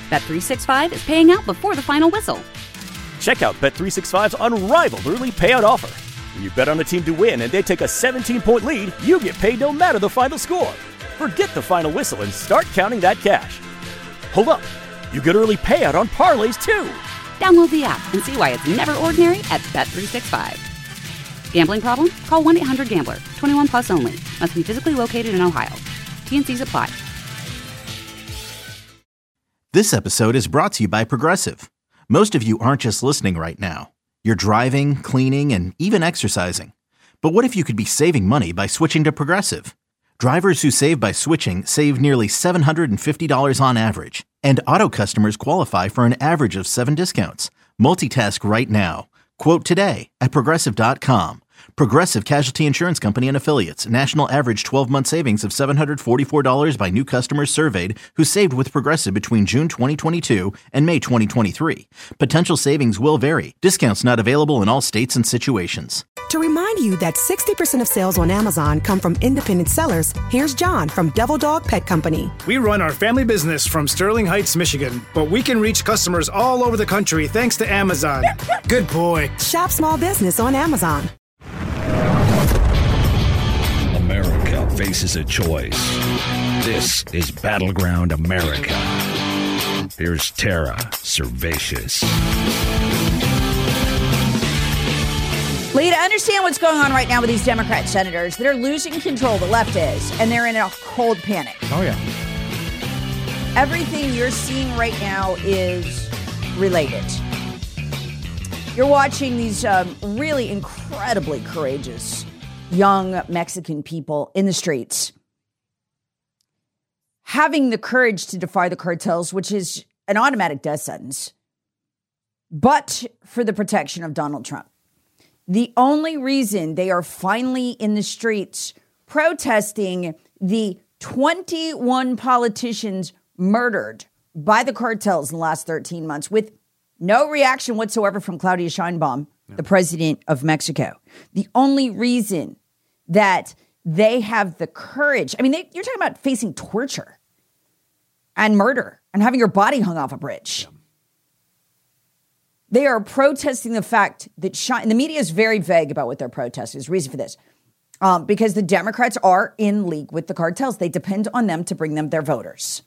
Bet365 is paying out before the final whistle. Check out Bet365's unrivaled early payout offer. When you bet on a team to win and they take a 17-point lead, you get paid no matter the final score. Forget the final whistle and start counting that cash. Hold up. You get early payout on parlays, too. Download the app and see why it's never ordinary at Bet365. Gambling problem? Call 1-800-GAMBLER. 21 plus only. Must be physically located in Ohio. T&Cs apply. This episode is brought to you by Progressive. Most of you aren't just listening right now. You're driving, cleaning, and even exercising. But what if you could be saving money by switching to Progressive? Drivers who save by switching save nearly $750 on average. And auto customers qualify for an average of 7 discounts. Multitask right now. Quote today at Progressive.com. Progressive Casualty Insurance Company and Affiliates. National average 12-month savings of $744 by new customers surveyed who saved with Progressive between June 2022 and May 2023. Potential savings will vary. Discounts not available in all states and situations. To remind you that 60% of sales on Amazon come from independent sellers, here's John from Devil Dog Pet Company. We run our family business from Sterling Heights, Michigan, but we can reach customers all over the country thanks to Amazon. Good boy. Shop small business on Amazon. America faces a choice. This is Battleground America. Here's Tara Servatius. Lee, to understand what's going on right now with these Democrat senators that are losing control, the left is, and they're in a cold panic. Oh, yeah. Everything you're seeing right now is related. You're watching these really incredibly courageous young Mexican people in the streets having the courage to defy the cartels, which is an automatic death sentence, but for the protection of Donald Trump. The only reason they are finally in the streets protesting the 21 politicians murdered by the cartels in the last 13 months with no reaction whatsoever from Claudia Sheinbaum, the president of Mexico. The only reason that they have the courage, I mean, you're talking about facing torture and murder and having your body hung off a bridge. Yeah. They are protesting the fact that and the media is very vague about what they're protesting. There's a reason for this. Because the Democrats are in league with the cartels. They depend on them to bring them their voters.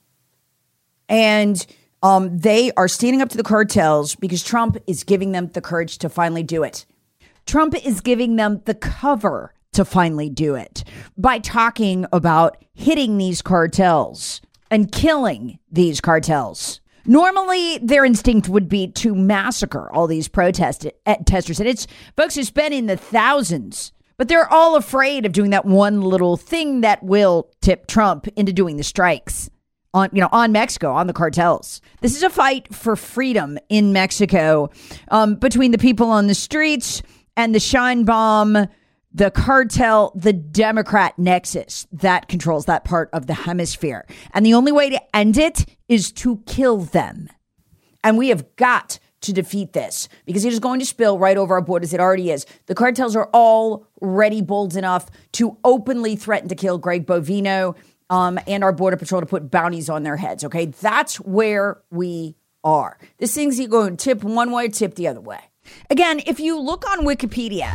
And they are standing up to the cartels because Trump is giving them the courage to finally do it. Trump is giving them the cover to finally do it by talking about hitting these cartels and killing these cartels. Normally, their instinct would be to massacre all these protesters. And it's folks who spend in the thousands. But they're all afraid of doing that one little thing that will tip Trump into doing the strikes on Mexico, on the cartels. This is a fight for freedom in Mexico between the people on the streets and the Sheinbaum, the cartel, the Democrat nexus that controls that part of the hemisphere. And the only way to end it is to kill them. And we have got to defeat this because it is going to spill right over our borders. It already is. The cartels are already bold enough to openly threaten to kill Greg Bovino and our Border Patrol to put bounties on their heads. Okay, that's where we are. This thing's going to tip one way, tip the other way. Again, if you look on Wikipedia,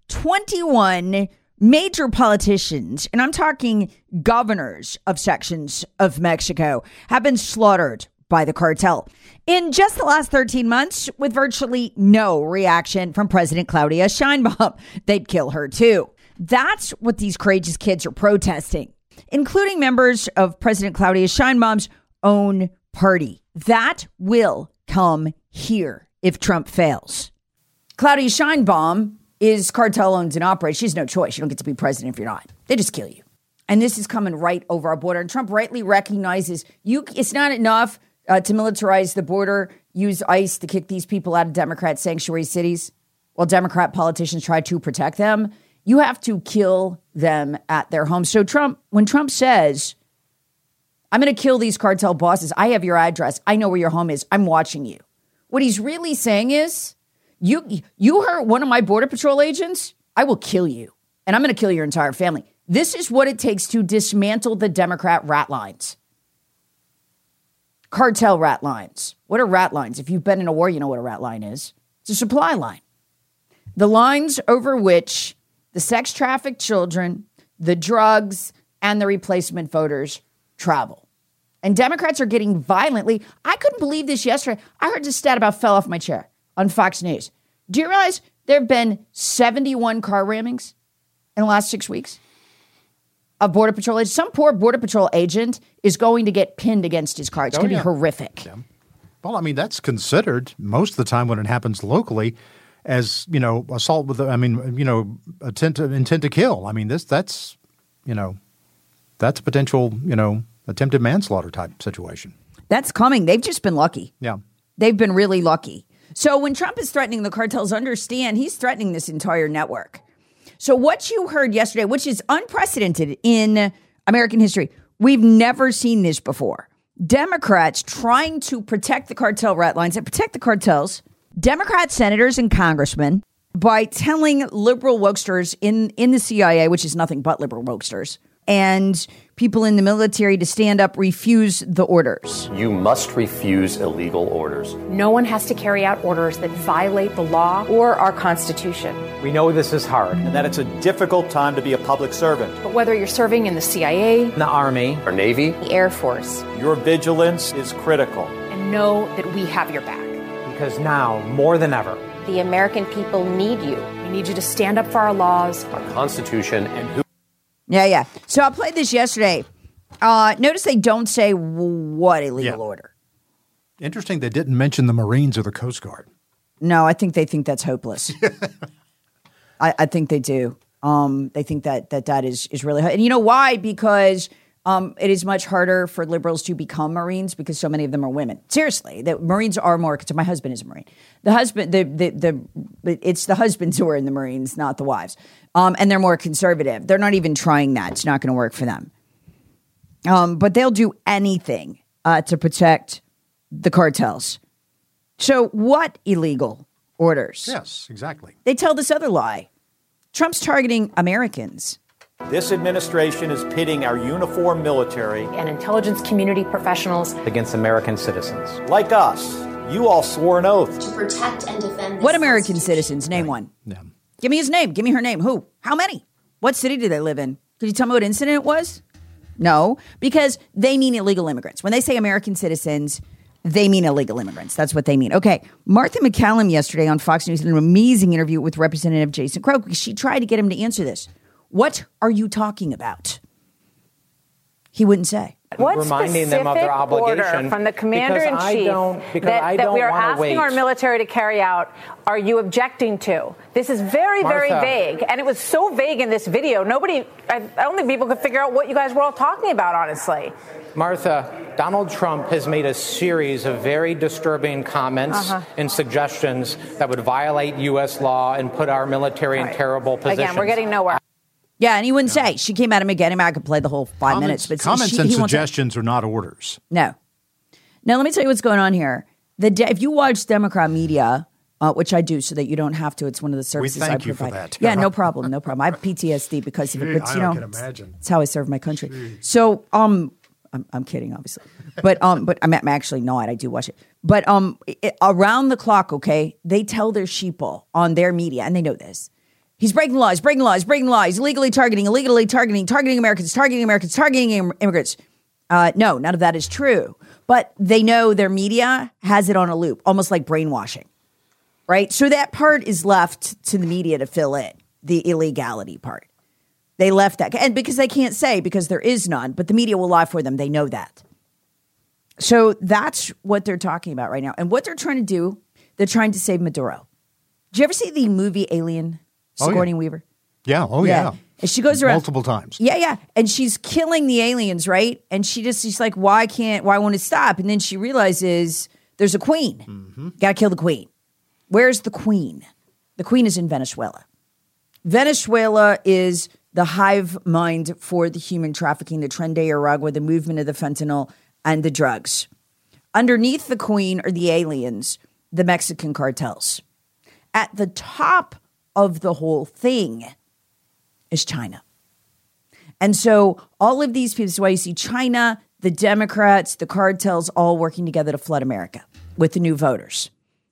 21 major politicians, and I'm talking governors of sections of Mexico, have been slaughtered by the cartel in just the last 13 months with virtually no reaction from President Claudia Sheinbaum. They'd kill her too. That's what these courageous kids are protesting, including members of President Claudia Sheinbaum's own party. That will come here if Trump fails. Claudia Sheinbaum is cartel owned and operated. She has no choice. You don't get to be president if you're not. They just kill you. And this is coming right over our border. And Trump rightly recognizes it's not enough to militarize the border, use ICE to kick these people out of Democrat sanctuary cities while Democrat politicians try to protect them. You have to kill them at their homes. So when Trump says, I'm going to kill these cartel bosses, I have your address, I know where your home is, I'm watching you. What he's really saying is, you hurt one of my Border Patrol agents, I will kill you. And I'm going to kill your entire family. This is what it takes to dismantle the Democrat rat lines. cartel rat lines. What are rat lines? If you've been in a war, you know what a rat line is. It's a supply line. The lines over which the sex-trafficked children, the drugs, and the replacement voters travel. And Democrats are getting violently. I couldn't believe this yesterday. I heard this stat about fell off my chair on Fox News. Do you realize there have been 71 car rammings in the last 6 weeks of Border Patrol agents? Some poor Border Patrol agent is going to get pinned against his car. It's going to be horrific. Yeah. Well, I mean, that's considered most of the time when it happens locally as, assault with, intent to kill. I mean, that's a potential, attempted manslaughter type situation. That's coming. They've just been lucky. Yeah. They've been really lucky. So when Trump is threatening the cartels, understand he's threatening this entire network. So what you heard yesterday, which is unprecedented in American history, we've never seen this before. Democrats trying to protect the cartel rat lines and protect the cartels. Democrat senators and congressmen by telling liberal wokesters in the CIA, which is nothing but liberal wokesters, and people in the military to stand up, refuse the orders. You must refuse illegal orders. No one has to carry out orders that violate the law or our Constitution. We know this is hard and that it's a difficult time to be a public servant. But whether you're serving in the CIA, the Army, or Navy, the Air Force, your vigilance is critical. And know that we have your back. Because now, more than ever, the American people need you. We need you to stand up for our laws, our Constitution, and who. Yeah. So I played this yesterday. Notice they don't say what illegal order. Interesting they didn't mention the Marines or the Coast Guard. No, I think they think that's hopeless. I think they do. They think that is really hard. And you know why? Because it is much harder for liberals to become Marines because so many of them are women. Seriously, the Marines are more. So my husband is a Marine. It's the husbands who are in the Marines, not the wives. And they're more conservative. They're not even trying that. It's not going to work for them. But they'll do anything to protect the cartels. So what illegal orders? Yes, exactly. They tell this other lie. Trump's targeting Americans. This administration is pitting our uniformed military and intelligence community professionals against American citizens. Like us, you all swore an oath to protect and defend. What American citizens? Name one. Yeah. Give me his name. Give me her name. Who? How many? What city do they live in? Could you tell me what incident it was? No, because they mean illegal immigrants. When they say American citizens, they mean illegal immigrants. That's what they mean. Okay. Martha McCallum yesterday on Fox News had an amazing interview with Representative Jason Crow because she tried to get him to answer this. What are you talking about? He wouldn't say. What reminding them of their obligation order from the commander-in-chief that we are asking our military to carry out are you objecting to? This is very, very vague. And it was so vague in this video. I don't think people could figure out what you guys were all talking about, honestly. Martha, Donald Trump has made a series of very disturbing comments and suggestions that would violate U.S. law and put our military in terrible positions. Again, we're getting nowhere. Yeah, and he wouldn't say. She came at him again. I could play the whole 5 minutes. But comments and suggestions are not orders. No. Now, let me tell you what's going on here. If you watch Democrat media, which I do so that you don't have to, it's one of the services I provide. We thank you for that. Yeah, no problem. I have PTSD because of it. But, I can imagine. It's how I serve my country. Jeez. So, I'm kidding, obviously. But I'm actually not. I do watch it. But around the clock, okay, they tell their sheeple on their media, and they know this. He's breaking laws, illegally targeting Americans, targeting immigrants. No, none of that is true. But they know their media has it on a loop, almost like brainwashing, right? So that part is left to the media to fill in, the illegality part. They left that, and because they can't say, because there is none, but the media will lie for them. They know that. So that's what they're talking about right now. And what they're trying to do, they're trying to save Maduro. Did you ever see the movie Alien? Sigourney Weaver. Yeah. Oh, yeah. And she goes around multiple times. Yeah. And she's killing the aliens, right? And she's like, why won't it stop? And then she realizes there's a queen. Mm-hmm. Got to kill the queen. Where's the queen? The queen is in Venezuela. Venezuela is the hive mind for the human trafficking, the Tren de Aragua, the movement of the fentanyl and the drugs. Underneath the queen are the aliens, the Mexican cartels. At the top of the whole thing is China. And so all of these people, this is why you see China, the Democrats, the cartels, all working together to flood America with the new voters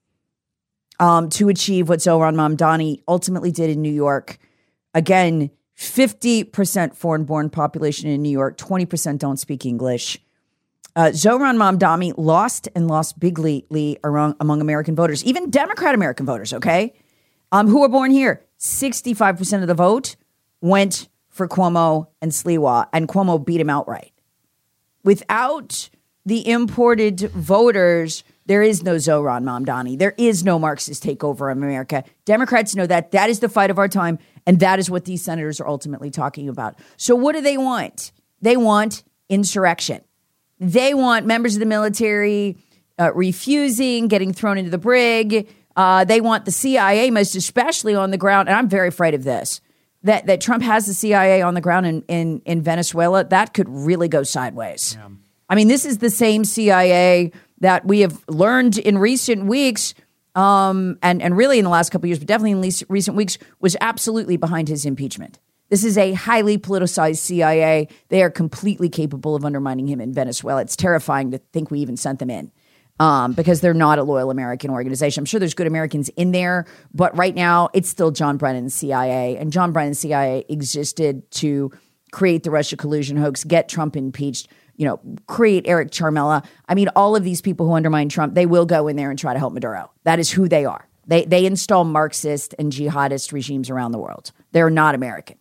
to achieve what Zohran Mamdani ultimately did in New York. Again, 50% foreign-born population in New York, 20% don't speak English. Zohran Mamdani lost bigly among American voters, even Democrat American voters, okay, who were born here. 65% of the vote went for Cuomo and Sliwa, and Cuomo beat him outright. Without the imported voters, there is no Zohran Mamdani. There is no Marxist takeover of America. Democrats know that. That is the fight of our time, and that is what these senators are ultimately talking about. So what do they want? They want insurrection. They want members of the military refusing, getting thrown into the brig. They want the CIA, most especially on the ground, and I'm very afraid of this, that Trump has the CIA on the ground in Venezuela. That could really go sideways. Yeah. I mean, this is the same CIA that we have learned in recent weeks, and really in the last couple of years, but definitely in recent weeks, was absolutely behind his impeachment. This is a highly politicized CIA. They are completely capable of undermining him in Venezuela. It's terrifying to think we even sent them in because they're not a loyal American organization. I'm sure there's good Americans in there, but right now it's still John Brennan's CIA. And John Brennan's CIA existed to create the Russia collusion hoax, get Trump impeached, create Eric Charmella. I mean, all of these people who undermine Trump, they will go in there and try to help Maduro. That is who they are. They install Marxist and jihadist regimes around the world. They're not American.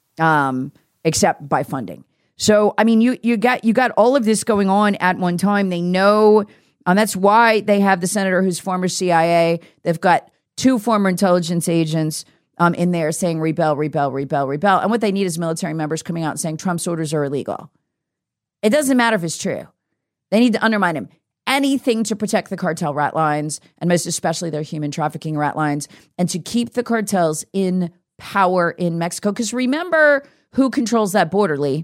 Except by funding. So, I mean, you got all of this going on at one time. They know, that's why they have the senator who's former CIA. They've got 2 former intelligence agents in there saying rebel, rebel, rebel, rebel. And what they need is military members coming out and saying Trump's orders are illegal. It doesn't matter if it's true. They need to undermine him. Anything to protect the cartel rat lines, and most especially their human trafficking rat lines, and to keep the cartels in power in Mexico. Because remember who controls that border, Lee?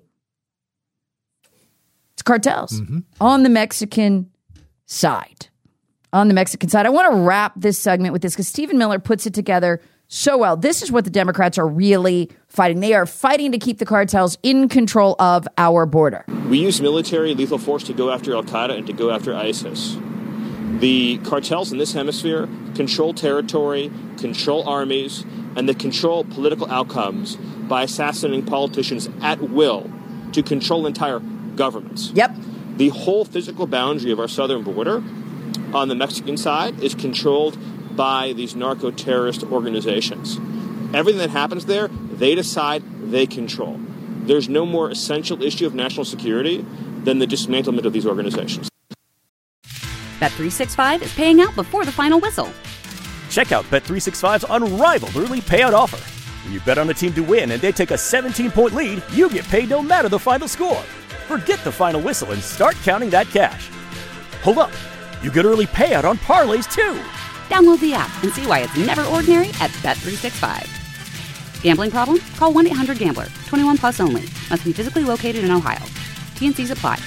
It's cartels on the Mexican side. On the Mexican side. I want to wrap this segment with this because Stephen Miller puts it together so well. This is what the Democrats are really fighting. They are fighting to keep the cartels in control of our border. We use military lethal force to go after Al-Qaeda and to go after ISIS. The cartels in this hemisphere control territory, control armies, and they control political outcomes by assassinating politicians at will to control entire governments. Yep. The whole physical boundary of our southern border on the Mexican side is controlled by these narco-terrorist organizations. Everything that happens there, they decide, they control. There's no more essential issue of national security than the dismantlement of these organizations. Bet365 is paying out before the final whistle. Check out Bet365's unrivaled early payout offer. When you bet on a team to win and they take a 17-point lead, you get paid no matter the final score. Forget the final whistle and start counting that cash. Hold up. You get early payout on parlays, too. Download the app and see why it's never ordinary at Bet365. Gambling problem? Call 1-800-GAMBLER. 21 plus only. Must be physically located in Ohio. T&Cs apply.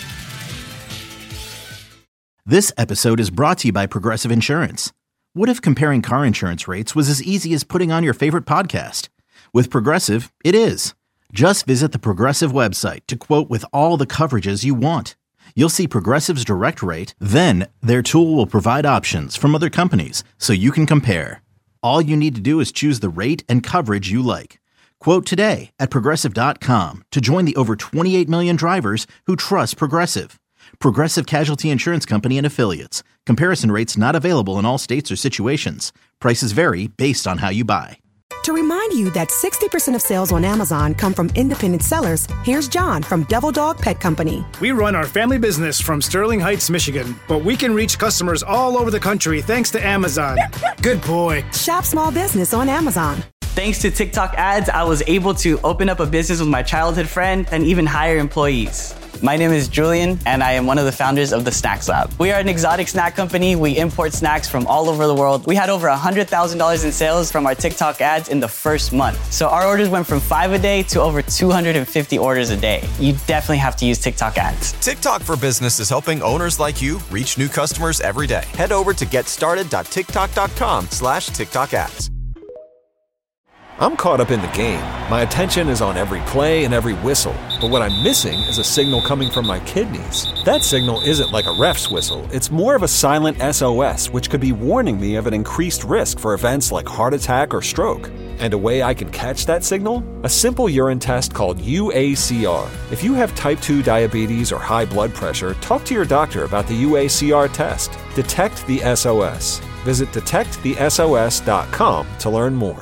This episode is brought to you by Progressive Insurance. What if comparing car insurance rates was as easy as putting on your favorite podcast? With Progressive, it is. Just visit the Progressive website to quote with all the coverages you want. You'll see Progressive's direct rate, then their tool will provide options from other companies so you can compare. All you need to do is choose the rate and coverage you like. Quote today at Progressive.com to join the over 28 million drivers who trust Progressive. Progressive Casualty Insurance Company and Affiliates. Comparison rates not available in all states or situations. Prices vary based on how you buy. To remind you that 60% of sales on Amazon come from independent sellers, here's John from Devil Dog Pet Company. We run our family business from Sterling Heights, Michigan, but we can reach customers all over the country thanks to Amazon. Good boy. Shop small business on Amazon. Thanks to TikTok ads, I was able to open up a business with my childhood friend and even hire employees. My name is Julian, and I am one of the founders of the Snacks Lab. We are an exotic snack company. We import snacks from all over the world. We had over $100,000 in sales from our TikTok ads in the first month. So our orders went from 5 a day to over 250 orders a day. You definitely have to use TikTok ads. TikTok for Business is helping owners like you reach new customers every day. Head over to getstarted.tiktok.com/TikTok ads. I'm caught up in the game. My attention is on every play and every whistle. But what I'm missing is a signal coming from my kidneys. That signal isn't like a ref's whistle. It's more of a silent SOS, which could be warning me of an increased risk for events like heart attack or stroke. And a way I can catch that signal? A simple urine test called UACR. If you have type 2 diabetes or high blood pressure, talk to your doctor about the UACR test. Detect the SOS. Visit detectthesos.com to learn more.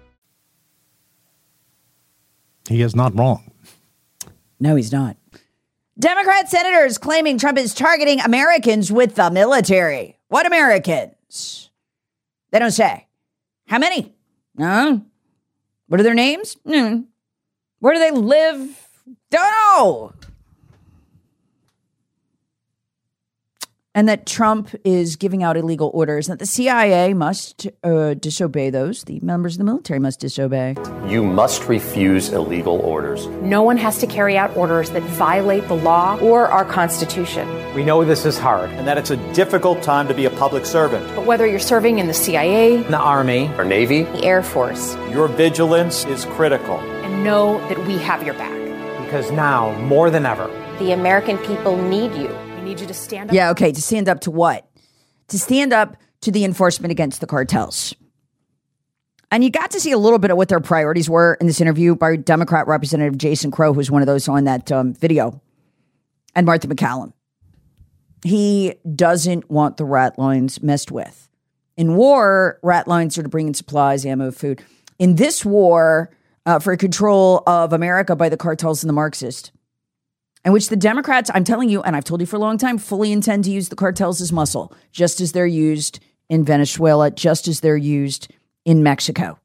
He is not wrong. No, he's not. Democrat senators claiming Trump is targeting Americans with the military. What Americans? They don't say. How many? No. What are their names? Where do they live? Don't know. And that Trump is giving out illegal orders, and that the CIA must disobey those. The members of the military must disobey. You must refuse illegal orders. No one has to carry out orders that violate the law or our Constitution. We know this is hard and that it's a difficult time to be a public servant. But whether you're serving in the CIA, the Army, or Navy, the Air Force, your vigilance is critical. And know that we have your back. Because now, more than ever, the American people need you. Need you to stand up. Yeah, okay. To stand up to what? To stand up to the enforcement against the cartels. And you got to see a little bit of what their priorities were in this interview by Democrat Representative Jason Crow, who's one of those on that video, and Martha MacCallum. He doesn't want the rat lines messed with. In war, rat lines are to bring in supplies, ammo, food. In this war, for control of America by the cartels and the Marxists, in which the Democrats, I'm telling you, and I've told you for a long time, fully intend to use the cartels as muscle, just as they're used in Venezuela, just as they're used in Mexico.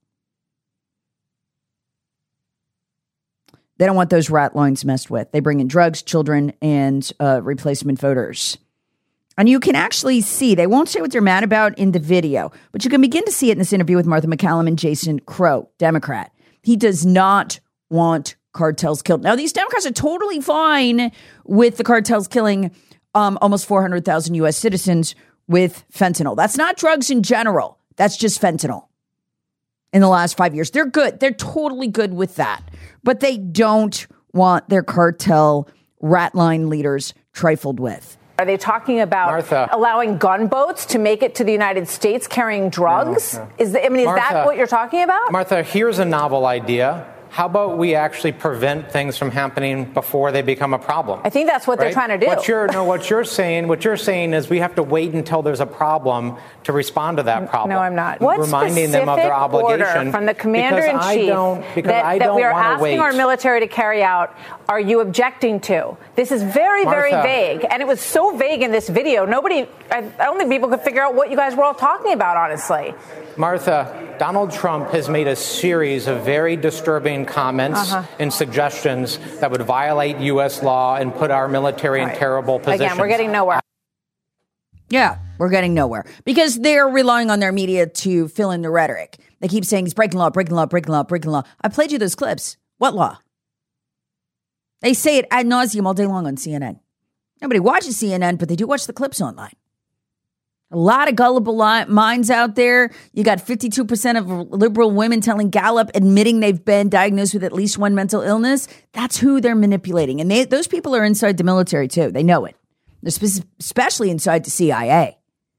They don't want those rat lines messed with. They bring in drugs, children, and replacement voters. And you can actually see, they won't say what they're mad about in the video, but you can begin to see it in this interview with Martha MacCallum and Jason Crow, Democrat. He does not want cartels killed. Now, these Democrats are totally fine with the cartels killing almost 400,000 U.S. citizens with fentanyl. That's not drugs in general. That's just fentanyl. In the last 5 years, they're good. They're totally good with that. But they don't want their cartel rat line leaders trifled with. Are they talking about Martha, allowing gunboats to make it to the United States carrying drugs? No. Is that what you're talking about? Martha, here's a novel idea. How about we actually prevent things from happening before they become a problem? I think that's what they're trying to do. What you're saying is we have to wait until there's a problem to respond to that problem. No, I'm not. What reminding them of their obligation order from the commander-in-chief that we are asking our military to carry out are you objecting to? This is very, very vague. And it was so vague in this video. I don't think people could figure out what you guys were all talking about, honestly. Martha, Donald Trump has made a series of very disturbing comments and suggestions that would violate U.S. law and put our military in terrible positions. Again, we're getting nowhere. Yeah, we're getting nowhere because they're relying on their media to fill in the rhetoric. They keep saying he's breaking law, breaking law, breaking law, breaking law. I played you those clips. What law? They say it ad nauseum all day long on CNN. Nobody watches CNN, but they do watch the clips online. A lot of gullible minds out there. You got 52% of liberal women telling Gallup, admitting they've been diagnosed with at least one mental illness. That's who they're manipulating. And those people are inside the military, too. They know it, especially inside the CIA.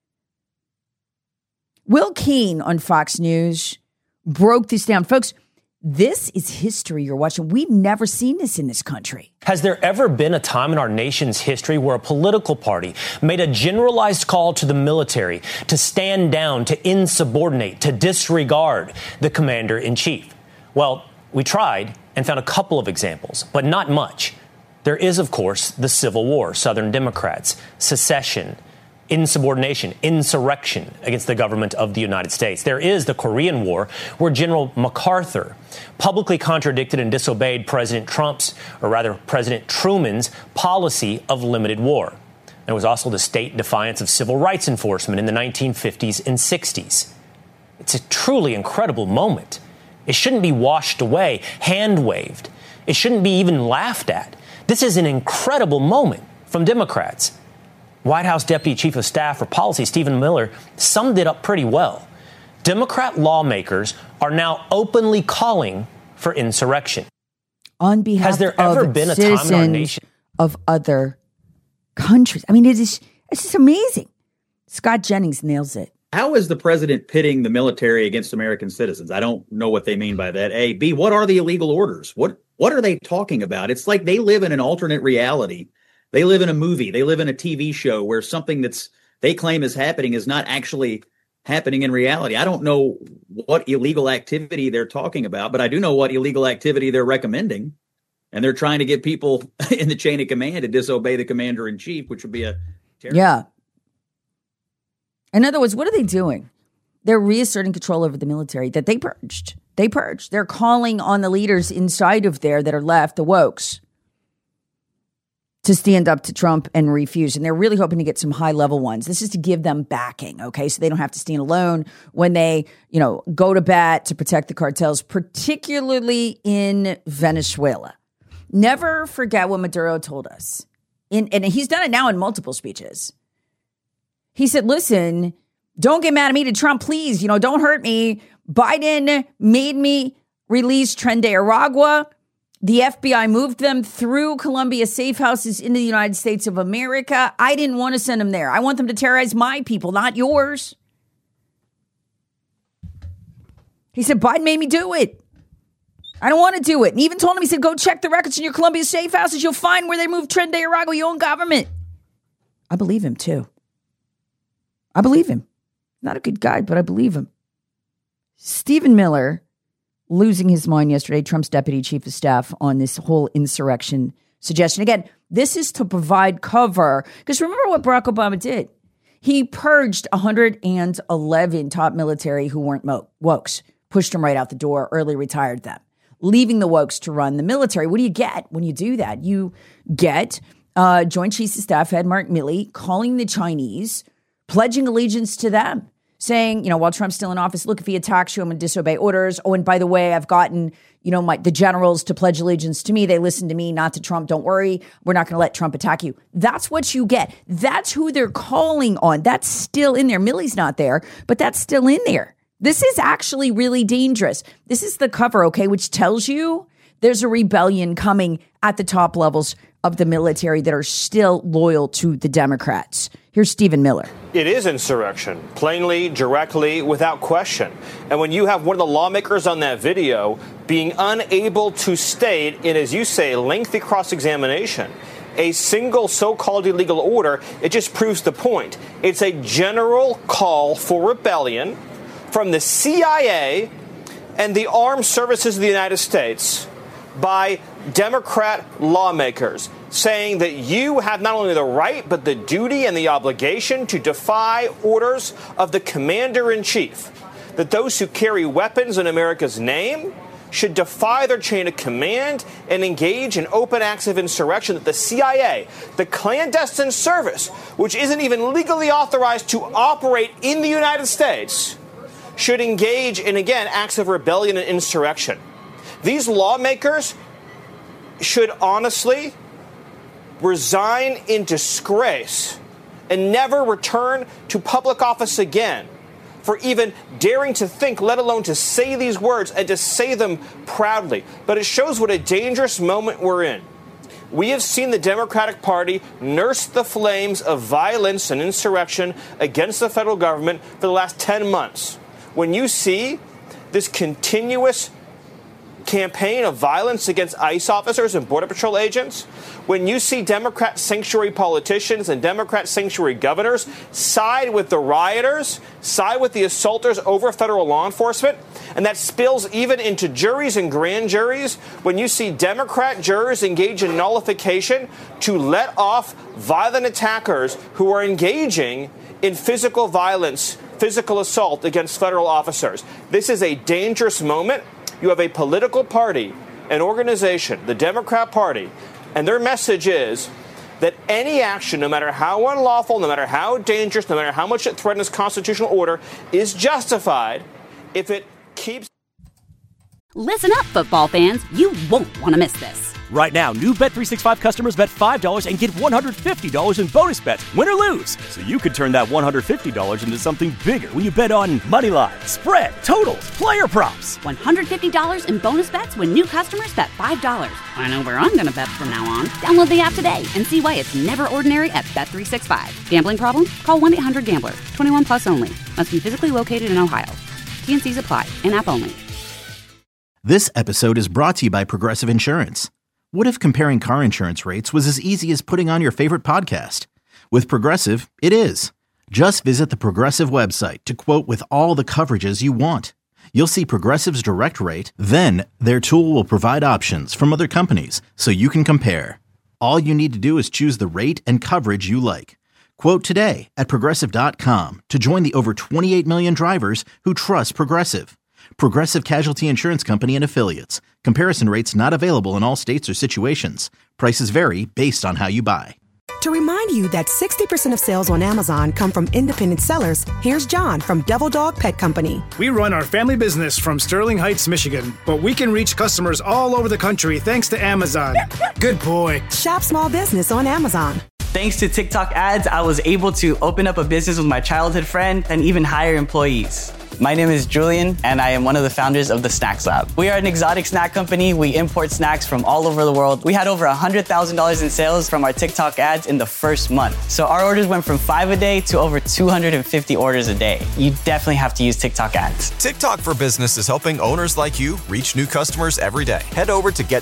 Will Keane on Fox News broke this down. Folks, this is history you're watching. We've never seen this in this country. Has there ever been a time in our nation's history where a political party made a generalized call to the military to stand down, to insubordinate, to disregard the commander-in-chief? Well, we tried and found a couple of examples, but not much. There is, of course, the Civil War, Southern Democrats, secession, insubordination, insurrection against the government of the United States. There is the Korean War, where General MacArthur publicly contradicted and disobeyed President Truman's policy of limited war. There was also the state defiance of civil rights enforcement in the 1950s and 60s. It's a truly incredible moment. It shouldn't be washed away, hand-waved. It shouldn't be even laughed at. This is an incredible moment from Democrats. White House Deputy Chief of Staff for Policy Stephen Miller summed it up pretty well. Democrat lawmakers are now openly calling for insurrection. On behalf Has there ever been a time in our nation of other countries? I mean, it's just amazing. Scott Jennings nails it. How is the president pitting the military against American citizens? I don't know what they mean by that. A. B. What are the illegal orders? What are they talking about? It's like they live in an alternate reality. They live in a movie. They live in a TV show where something that's they claim is happening is not actually happening in reality. I don't know what illegal activity they're talking about, but I do know what illegal activity they're recommending. And they're trying to get people in the chain of command to disobey the commander in chief, which would be a terrible. Yeah. In other words, what are they doing? They're reasserting control over the military that they purged. They're calling on the leaders inside of there that are left, the wokes, to stand up to Trump and refuse. And they're really hoping to get some high-level ones. This is to give them backing, okay? So they don't have to stand alone when they, go to bat to protect the cartels, particularly in Venezuela. Never forget what Maduro told us. And he's done it now in multiple speeches. He said, listen, don't get mad at me to Trump, please. Don't hurt me. Biden made me release Tren de Aragua. The FBI moved them through Colombia safe houses into the United States of America. I didn't want to send them there. I want them to terrorize my people, not yours. He said, Biden made me do it. I don't want to do it. And even told him, he said, go check the records in your Colombia safe houses. You'll find where they moved Tren de Aragua, your own government. I believe him, too. I believe him. Not a good guy, but I believe him. Stephen Miller losing his mind yesterday, Trump's deputy chief of staff, on this whole insurrection suggestion. Again, this is to provide cover. Because remember what Barack Obama did? He purged 111 top military who weren't wokes, pushed them right out the door, early retired them, leaving the wokes to run the military. What do you get when you do that? You get Joint Chiefs of Staff head Mark Milley calling the Chinese, pledging allegiance to them, saying, while Trump's still in office, look, if he attacks you, I'm going to disobey orders. Oh, and by the way, I've gotten, the generals to pledge allegiance to me. They listen to me, not to Trump. Don't worry. We're not going to let Trump attack you. That's what you get. That's who they're calling on. That's still in there. Milley's not there, but that's still in there. This is actually really dangerous. This is the cover, okay, which tells you there's a rebellion coming at the top levels of the military that are still loyal to the Democrats. Here's Stephen Miller. It is insurrection, plainly, directly, without question. And when you have one of the lawmakers on that video being unable to state in, as you say, lengthy cross-examination, a single so-called illegal order, it just proves the point. It's a general call for rebellion from the CIA and the armed services of the United States by Democrat lawmakers, saying that you have not only the right, but the duty and the obligation to defy orders of the commander-in-chief, that those who carry weapons in America's name should defy their chain of command and engage in open acts of insurrection, that the CIA, the clandestine service, which isn't even legally authorized to operate in the United States, should engage in, again, acts of rebellion and insurrection. These lawmakers should honestly resign in disgrace and never return to public office again for even daring to think, let alone to say these words and to say them proudly. But it shows what a dangerous moment we're in. We have seen the Democratic Party nurse the flames of violence and insurrection against the federal government for the last 10 months. When you see this continuous campaign of violence against ICE officers and Border Patrol agents, when you see Democrat sanctuary politicians and Democrat sanctuary governors side with the rioters, side with the assaulters over federal law enforcement, and that spills even into juries and grand juries, when you see Democrat jurors engage in nullification to let off violent attackers who are engaging in physical violence, physical assault against federal officers. This is a dangerous moment. You have a political party, an organization, the Democrat Party, and their message is that any action, no matter how unlawful, no matter how dangerous, no matter how much it threatens constitutional order, is justified if it keeps... Listen up, football fans. You won't want to miss this. Right now, new Bet365 customers bet $5 and get $150 in bonus bets, win or lose. So you could turn that $150 into something bigger when you bet on moneyline, spread, totals, player props. $150 in bonus bets when new customers bet $5. I know where I'm going to bet from now on. Download the app today and see why it's never ordinary at Bet365. Gambling problem? Call 1-800-GAMBLER. 21 plus only. Must be physically located in Ohio. T&Cs apply. In-app only. This episode is brought to you by Progressive Insurance. What if comparing car insurance rates was as easy as putting on your favorite podcast? With Progressive, it is. Just visit the Progressive website to quote with all the coverages you want. You'll see Progressive's direct rate, then their tool will provide options from other companies so you can compare. All you need to do is choose the rate and coverage you like. Quote today at Progressive.com to join the over 28 million drivers who trust Progressive. Progressive Casualty Insurance Company and Affiliates. Comparison rates not available in all states or situations. Prices vary based on how you buy. To remind you that 60% of sales on Amazon come from independent sellers, here's John from Devil Dog Pet Company. We run our family business from Sterling Heights, Michigan, but we can reach customers all over the country thanks to Amazon. Good boy. Shop small business on Amazon. Thanks to TikTok ads, I was able to open up a business with my childhood friend and even hire employees. My name is Julian, and I am one of the founders of the Snacks Lab. We are an exotic snack company. We import snacks from all over the world. We had over $100,000 in sales from our TikTok ads in the first month. So our orders went from 5 a day to over 250 orders a day. You definitely have to use TikTok ads. TikTok for Business is helping owners like you reach new customers every day. Head over to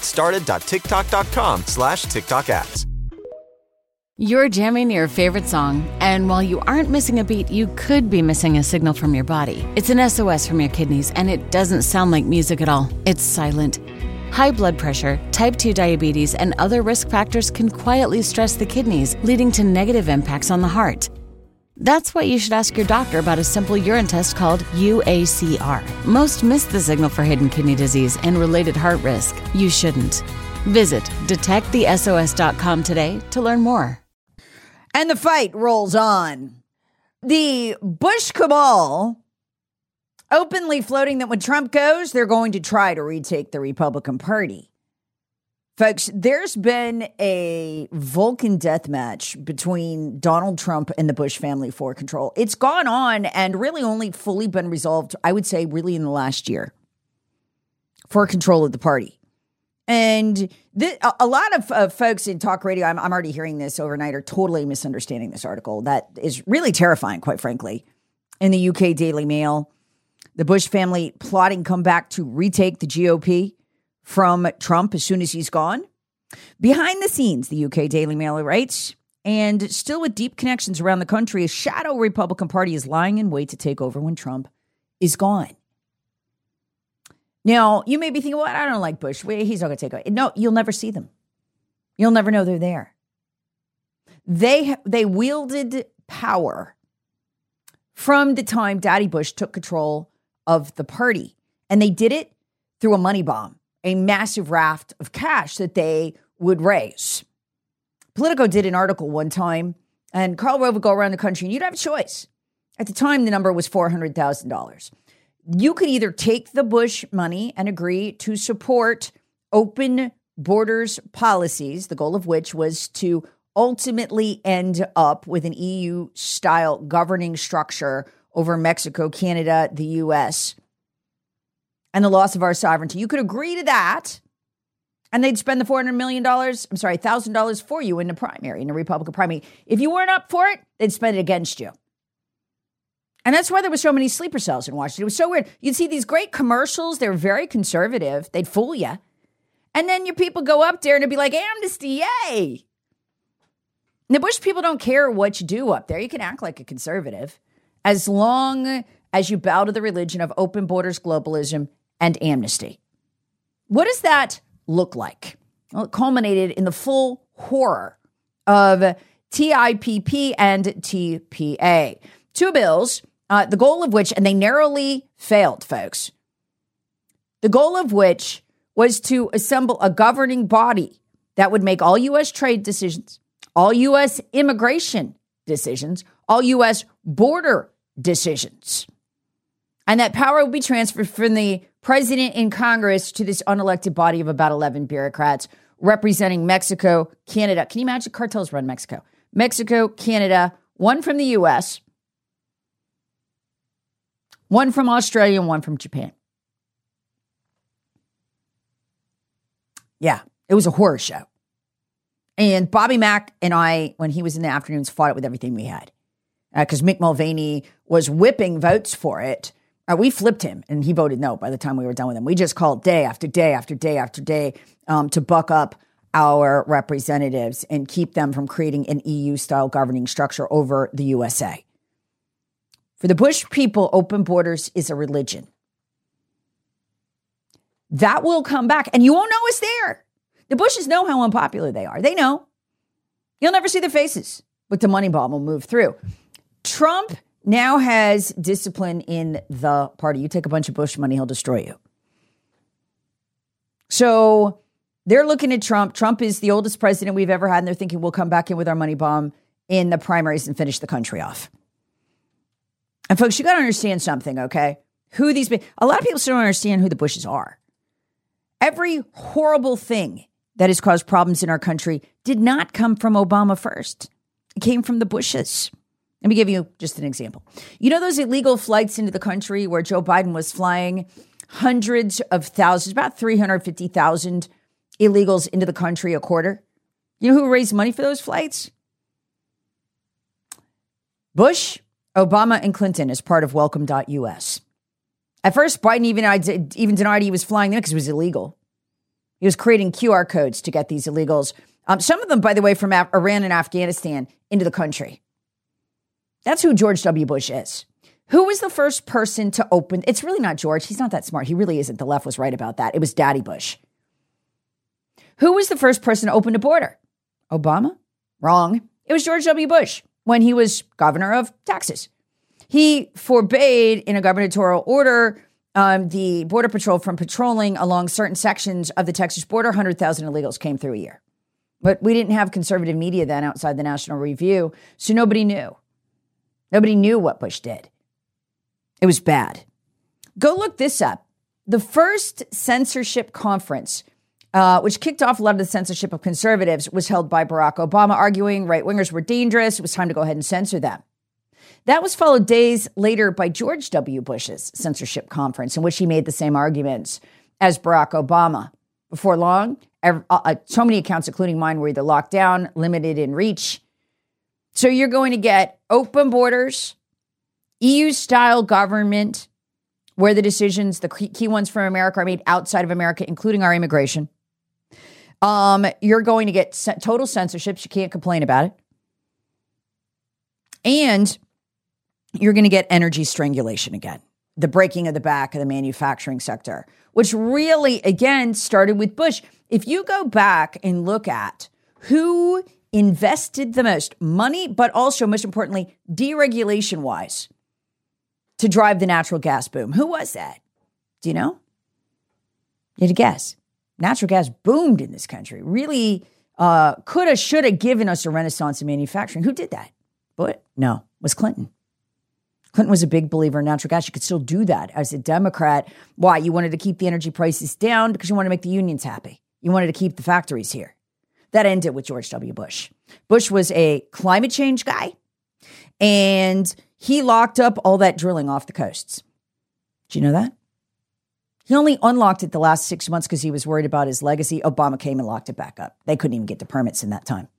getstarted.tiktok.com/TikTok ads. You're jamming your favorite song, and while you aren't missing a beat, you could be missing a signal from your body. It's an SOS from your kidneys, and it doesn't sound like music at all. It's silent. High blood pressure, type 2 diabetes, and other risk factors can quietly stress the kidneys, leading to negative impacts on the heart. That's why you should ask your doctor about a simple urine test called UACR. Most miss the signal for hidden kidney disease and related heart risk. You shouldn't. Visit detectthesos.com today to learn more. And the fight rolls on. The Bush cabal openly floating that when Trump goes, they're going to try to retake the Republican Party. Folks, there's been a Vulcan death match between Donald Trump and the Bush family for control. It's gone on and really only fully been resolved, I would say, really in the last year for control of the party. And a lot of folks in talk radio, I'm already hearing this overnight, are totally misunderstanding this article. That is really terrifying, quite frankly. In the UK Daily Mail, the Bush family plotting comeback to retake the GOP from Trump as soon as he's gone. Behind the scenes, the UK Daily Mail writes, and still with deep connections around the country, a shadow Republican Party is lying in wait to take over when Trump is gone. Now, you may be thinking, well, I don't like Bush. He's not going to take over. No, you'll never see them. You'll never know they're there. They wielded power from the time Daddy Bush took control of the party. And they did it through a money bomb, a massive raft of cash that they would raise. Politico did an article one time, and Karl Rove would go around the country, and you'd have a choice. At the time, the number was $400,000. You could either take the Bush money and agree to support open borders policies, the goal of which was to ultimately end up with an EU-style governing structure over Mexico, Canada, the U.S., and the loss of our sovereignty. You could agree to that, and they'd spend the $1,000 for you in the primary, in the Republican primary. If you weren't up for it, they'd spend it against you. And that's why there were so many sleeper cells in Washington. It was so weird. You'd see these great commercials. They were very conservative. They'd fool you. And then your people go up there and it'd be like, amnesty, yay. And the Bush people don't care what you do up there. You can act like a conservative as long as you bow to the religion of open borders, globalism, and amnesty. What does that look like? Well, it culminated in the full horror of TIPP and TPA. Two bills, the goal of which, and they narrowly failed, folks, the goal of which was to assemble a governing body that would make all U.S. trade decisions, all U.S. immigration decisions, all U.S. border decisions. And that power would be transferred from the president in Congress to this unelected body of about 11 bureaucrats representing Mexico, Canada. Can you imagine cartels run Mexico? Mexico, Canada, one from the U.S., one from Australia, and one from Japan. Yeah, it was a horror show. And Bobby Mack and I, when he was in the afternoons, fought it with everything we had. Because Mick Mulvaney was whipping votes for it. We flipped him, and he voted no by the time we were done with him. We just called day after day after day after day to buck up our representatives and keep them from creating an EU-style governing structure over the USA. For the Bush people, open borders is a religion. That will come back, and you won't know it's there. The Bushes know how unpopular they are. They know. You'll never see their faces, but the money bomb will move through. Trump now has discipline in the party. You take a bunch of Bush money, he'll destroy you. So they're looking at Trump. Trump is the oldest president we've ever had, and they're thinking we'll come back in with our money bomb in the primaries and finish the country off. And folks, you got to understand something, okay? A lot of people still don't understand who the Bushes are. Every horrible thing that has caused problems in our country did not come from Obama first. It came from the Bushes. Let me give you just an example. You know those illegal flights into the country where Joe Biden was flying hundreds of thousands, about 350,000 illegals into the country a quarter? You know who raised money for those flights? Bush, Obama, and Clinton as part of Welcome.us. At first, Biden even denied he was flying them because it was illegal. He was creating QR codes to get these illegals, some of them, by the way, from Iran and Afghanistan into the country. That's who George W. Bush is. Who was the first person to open? It's really not George. He's not that smart. He really isn't. The left was right about that. It was Daddy Bush. Who was the first person to open the border? Obama? Wrong. It was George W. Bush when he was governor of Texas. He forbade, in a gubernatorial order, the Border Patrol from patrolling along certain sections of the Texas border. 100,000 illegals came through a year. But we didn't have conservative media then outside the National Review, so nobody knew. Nobody knew what Bush did. It was bad. Go look this up. The first censorship conference, which kicked off a lot of the censorship of conservatives, was held by Barack Obama, arguing right-wingers were dangerous. It was time to go ahead and censor them. That was followed days later by George W. Bush's censorship conference, in which he made the same arguments as Barack Obama. Before long, so many accounts, including mine, were either locked down, limited in reach. So you're going to get open borders, EU-style government, where the decisions, the key ones for America, are made outside of America, including our immigration. You're going to get total censorship. You can't complain about it. And you're going to get energy strangulation again. The breaking of the back of the manufacturing sector, which really, again, started with Bush. If you go back and look at who invested the most money, but also, most importantly, deregulation-wise, to drive the natural gas boom. Who was that? Do you know? You had to guess. Natural gas boomed in this country. Really coulda, shoulda given us a renaissance in manufacturing. Who did that? But no, it was Clinton. Clinton was a big believer in natural gas. You could still do that as a Democrat. Why? You wanted to keep the energy prices down because you wanted to make the unions happy. You wanted to keep the factories here. That ended with George W. Bush. Bush was a climate change guy, and he locked up all that drilling off the coasts. Do you know that? He only unlocked it the last 6 months because he was worried about his legacy. Obama came and locked it back up. They couldn't even get the permits in that time.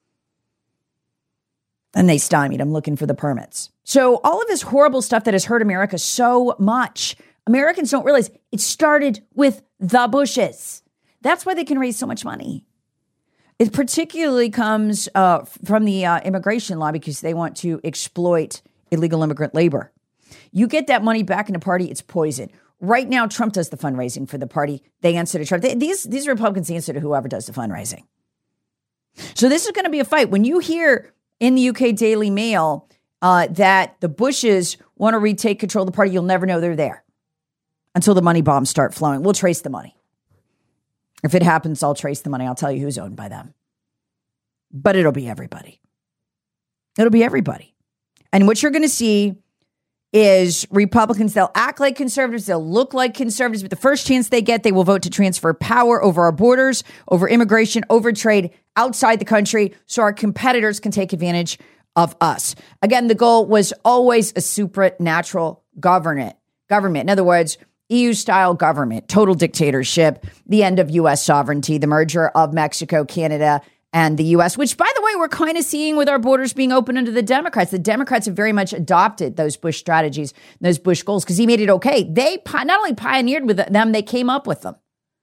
And they stymied him looking for the permits. So all of this horrible stuff that has hurt America so much, Americans don't realize it started with the Bushes. That's why they can raise so much money. It particularly comes from the immigration law because they want to exploit illegal immigrant labor. You get that money back in the party, it's poison. Right now, Trump does the fundraising for the party. They answer to Trump. These Republicans answer to whoever does the fundraising. So this is going to be a fight. When you hear in the UK Daily Mail that the Bushes want to retake control of the party, you'll never know they're there until the money bombs start flowing. We'll trace the money. If it happens, I'll trace the money. I'll tell you who's owned by them. But it'll be everybody. It'll be everybody. And what you're going to see is Republicans, they'll act like conservatives, they'll look like conservatives, but the first chance they get, they will vote to transfer power over our borders, over immigration, over trade outside the country so our competitors can take advantage of us. Again, the goal was always a supernatural government. In other words, EU-style government, total dictatorship, the end of U.S. sovereignty, the merger of Mexico, Canada, and the U.S., which, by the way, we're kind of seeing with our borders being open under the Democrats. The Democrats have very much adopted those Bush strategies, those Bush goals, because he made it okay. They not only pioneered with them, they came up with them.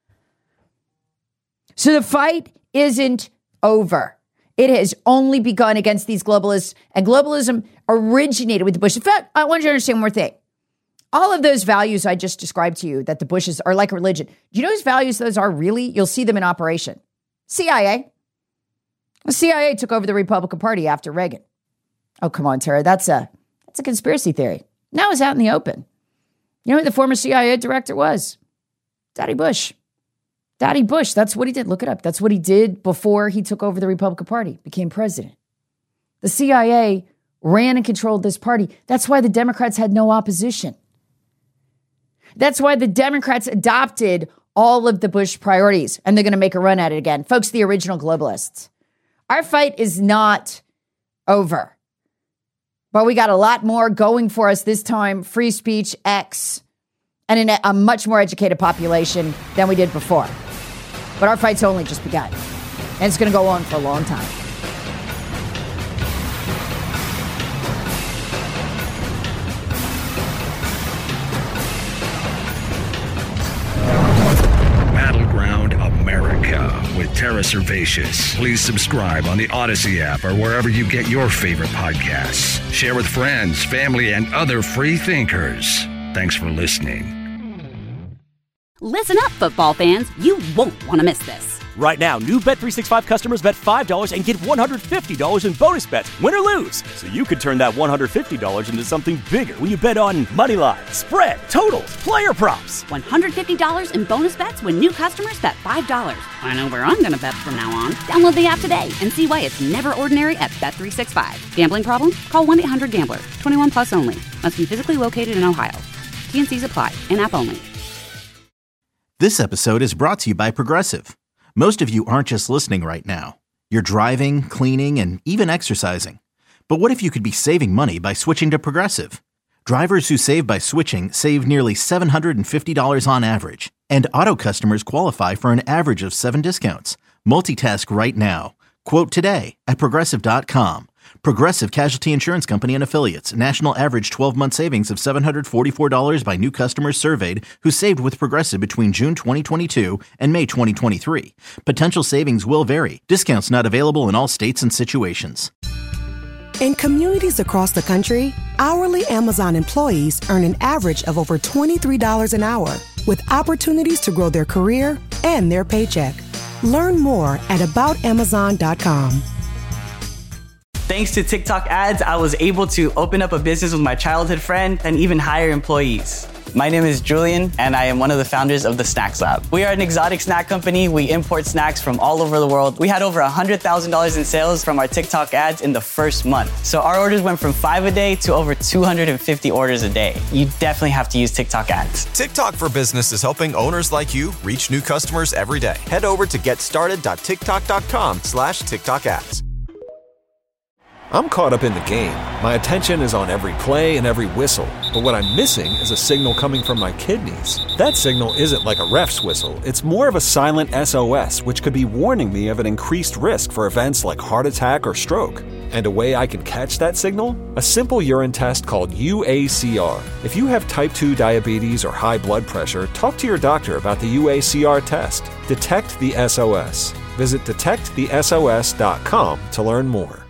So the fight isn't over. It has only begun against these globalists, and globalism originated with the Bush. In fact, I want you to understand one more thing. All of those values I just described to you, that the Bushes are like a religion. Do you know whose values those are really? You'll see them in operation. CIA. The CIA took over the Republican Party after Reagan. Oh, come on, Tara. That's a conspiracy theory. Now it's out in the open. You know who the former CIA director was? Daddy Bush. Daddy Bush. That's what he did. Look it up. That's what he did before he took over the Republican Party, became president. The CIA ran and controlled this party. That's why the Democrats had no opposition. That's why the Democrats adopted all of the Bush priorities, and they're going to make a run at it again. Folks, the original globalists. Our fight is not over, but we got a lot more going for us this time. Free speech, X, and a much more educated population than we did before. But our fight's only just begun, and it's going to go on for a long time. Battleground America with Tara Servatius. Please subscribe on the Odyssey app or wherever you get your favorite podcasts. Share with friends, family, and other free thinkers. Thanks for listening. Listen up, football fans. You won't want to miss this. Right now, new Bet365 customers bet $5 and get $150 in bonus bets, win or lose. So you could turn that $150 into something bigger when you bet on moneyline, spread, totals, player props. $150 in bonus bets when new customers bet $5. I know where I'm going to bet from now on. Download the app today and see why it's never ordinary at Bet365. Gambling problem? Call 1-800-GAMBLER. 21 plus only. Must be physically located in Ohio. T&Cs apply. In-app only. This episode is brought to you by Progressive. Most of you aren't just listening right now. You're driving, cleaning, and even exercising. But what if you could be saving money by switching to Progressive? Drivers who save by switching save nearly $750 on average. And auto customers qualify for an average of 7 discounts. Multitask right now. Quote today at Progressive.com. Progressive Casualty Insurance Company and Affiliates. National average 12-month savings of $744 by new customers surveyed who saved with Progressive between June 2022 and May 2023. Potential savings will vary. Discounts not available in all states and situations. In communities across the country, hourly Amazon employees earn an average of over $23 an hour, with opportunities to grow their career and their paycheck. Learn more at aboutamazon.com. Thanks to TikTok ads, I was able to open up a business with my childhood friend and even hire employees. My name is Julian, and I am one of the founders of the Snacks Lab. We are an exotic snack company. We import snacks from all over the world. We had over $100,000 in sales from our TikTok ads in the first month. So our orders went from 5 a day to over 250 orders a day. You definitely have to use TikTok ads. TikTok for Business is helping owners like you reach new customers every day. Head over to getstarted.tiktok.com/TikTok ads. I'm caught up in the game. My attention is on every play and every whistle. But what I'm missing is a signal coming from my kidneys. That signal isn't like a ref's whistle. It's more of a silent SOS, which could be warning me of an increased risk for events like heart attack or stroke. And a way I can catch that signal? A simple urine test called UACR. If you have type 2 diabetes or high blood pressure, talk to your doctor about the UACR test. Detect the SOS. Visit detectthesos.com to learn more.